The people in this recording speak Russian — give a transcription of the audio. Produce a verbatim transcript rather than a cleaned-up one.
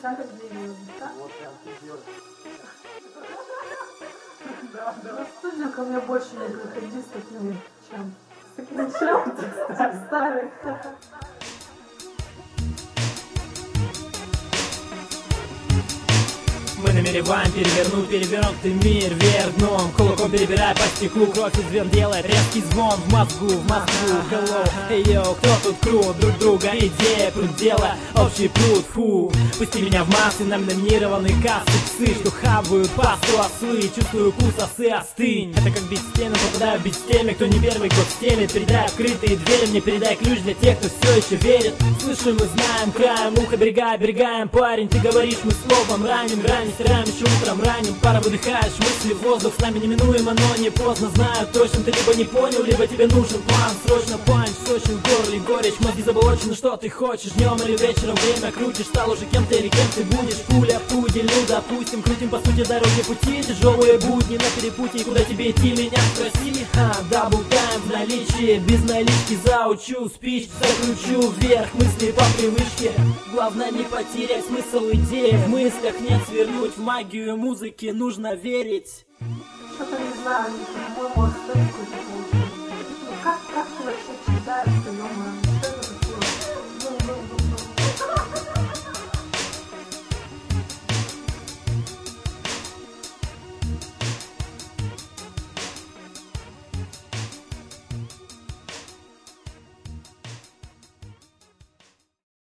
шарик деревьев, да? Вот прям пиздец. Да, да. На студию ко мне больше не приходи с такими, чем с такими чем старых. Мы намереваем перевернуть перевернутый мир вверх дном. Кулаком перебирая по стеклу, кровь из вен делает резкий звон. В мозгу, в Москву, hello, эй йоу, кто тут крут? Друг друга идея, пруд дела, общий пруд, фу. Пусти меня в массы, нам номинированные кассы. Псы, что хавают пасту ослы, чувствую вкус осы, остынь. Это как бить стену, попадаю в бить с теми, кто не первый год стелит. Передай открытые двери, мне передай ключ для тех, кто все еще верит. Слышим и знаем, краем уха берега, оберегаем, парень. Ты говоришь, мы словом раним, раним. Стираем еще утром ранним, пара выдыхаешь, мысли в воздух с нами неминуемо, но не поздно. Знаю точно, ты либо не понял, либо тебе нужен план. Срочно панч, сочный в горле горечь, мозги заблочены, что ты хочешь. Днем или вечером время крутишь, стал уже кем-то или кем ты будешь. Пуля в пудель, ну допустим, крутим по сути дороги пути. Тяжелые будни на перепутье, куда тебе идти, меня спроси. Ха, дабл тайм в наличии, без налички заучу спич. Закручу вверх мысли по привычке. Главное не потерять смысл идеи, в мыслях нет свернуть. В магию музыки нужно верить. Что-то не знаю, не мой мозг,